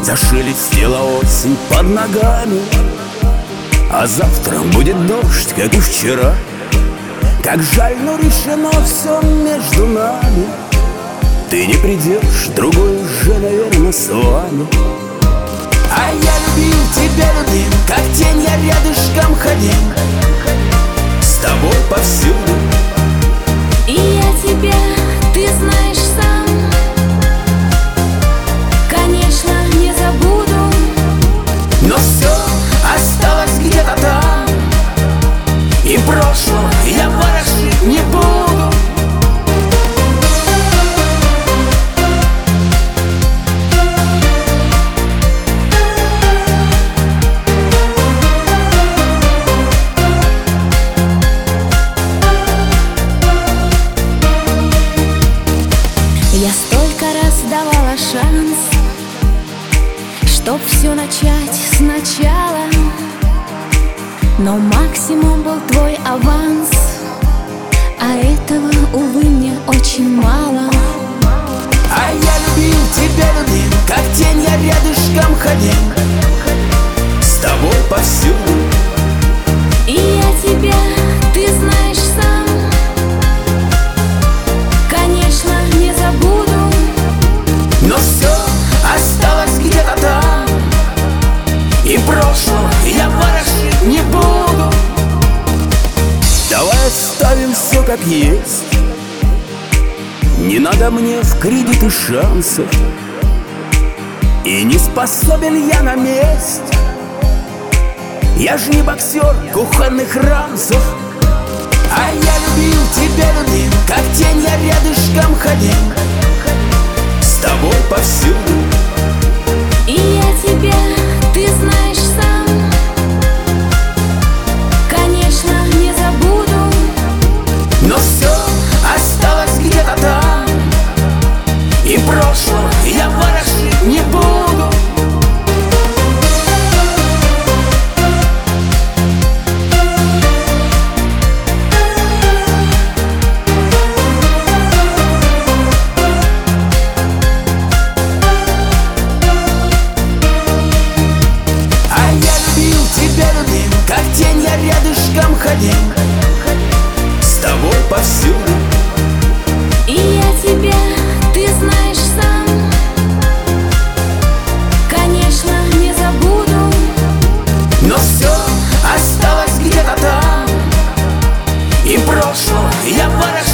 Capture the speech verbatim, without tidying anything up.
Зашелестела осень под ногами, а завтра будет дождь, как и вчера. Как жаль, но решено все между нами. Ты не придешь, другой уже, наверное, с вами. А я любил тебя, любил, как тень я рядышком ходил, с тобой повсюду. И я тебя, ты знаешь сам, конечно, не забуду. Но все осталось где-то там, и прошлого я ворошить не буду. Я столько раз давала шанс, чтоб все начать сначала, но максимум был твой аванс, а этого, увы, мне очень мало. А я любил тебя, любил, как тень я рядышком ходил, с тобой повсюду. И я тебя, ты знаешь сам, конечно, не забуду. Но все осталось где-то там, и прошлого я ворошить не буду. Давай оставим все как есть, не надо мне в кредиты шансов, и не способен я на месть. Я ж не боксер кухонных рамсов. А я любил тебя, любил, как тень я рядышком ходил, с тобой повсюду. И я тебя, ты знаешь сам, конечно, не забуду. Но все осталось где-то там, и прошлого я ворошить не буду. Тебя любил, как тень я рядышком ходил, с тобой повсюду. И я тебя, ты знаешь сам, конечно, не забуду. Но все осталось где-то там, и прошлого я ворошить